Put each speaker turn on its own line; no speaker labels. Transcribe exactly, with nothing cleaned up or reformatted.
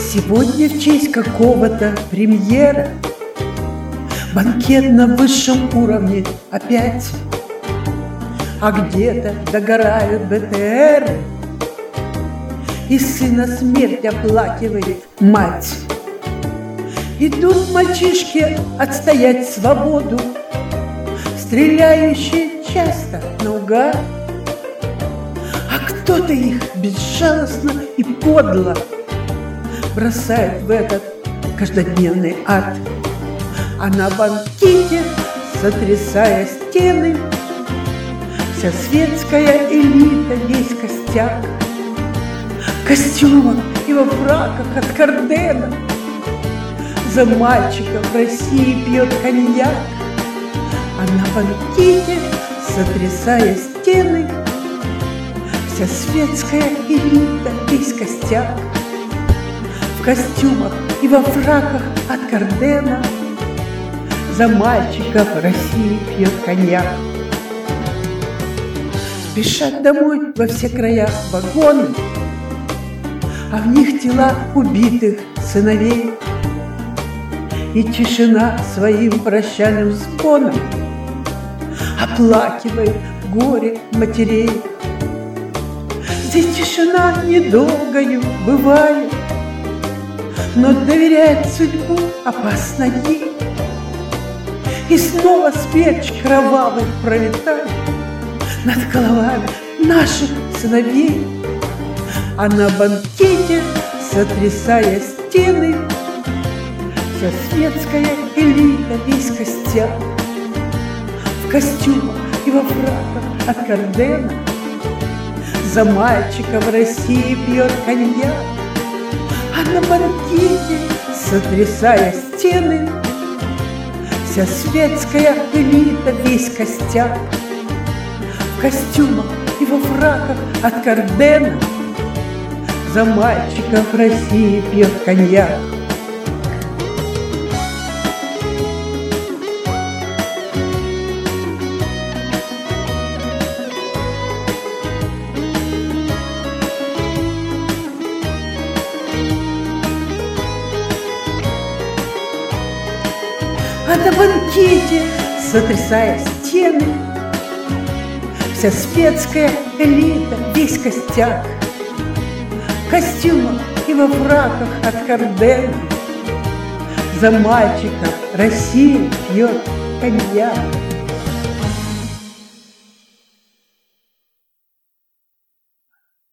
Сегодня в честь какого-то премьера, банкет на высшем уровне опять. А где-то догорают бэ тэ эры, и сына смерть оплакивает мать. Идут мальчишки отстоять свободу, стреляющие часто наугад. А кто-то их безжалостно и подло бросает в этот каждодневный ад. А на банкете, сотрясая стены, вся светская элита, весь костяк, в костюмах и во фраках от Кардена, за мальчиков в России пьет коньяк. А на банкете, сотрясая стены, вся светская элита, весь костяк, в костюмах и во фраках от Кардена, за мальчиков в России пьет коньяк. Спешат домой во все края вагоны, а в них тела убитых сыновей. И тишина своим прощальным звоном оплакивает горе матерей. Здесь тишина недолгою бывает, но доверять судьбу опасно ей. И снова смерч кровавый пролетает над головами наших сыновей. А на банкете, сотрясая стены, вся светская элита, весь костяк, в костюмах и во фраках от Кардена, за мальчика в России пьет коньяк. А на банкете, сотрясая стены, вся светская элита, весь костяк, в костюмах и во фраках от Кардена, за мальчика в России пьет коньяк. А на банкете, сотрясая стены, вся светская элита, весь костяк, в костюмах и во фраках от Кардена, за мальчиков Россия пьет коньяк.